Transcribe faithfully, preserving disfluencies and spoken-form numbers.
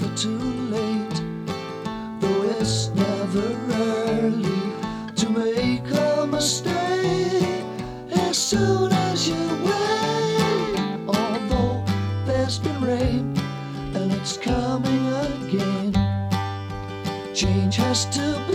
never too late, though it's never early to make a mistake. As soon as you wait, although there's been rain and it's coming again, change has to be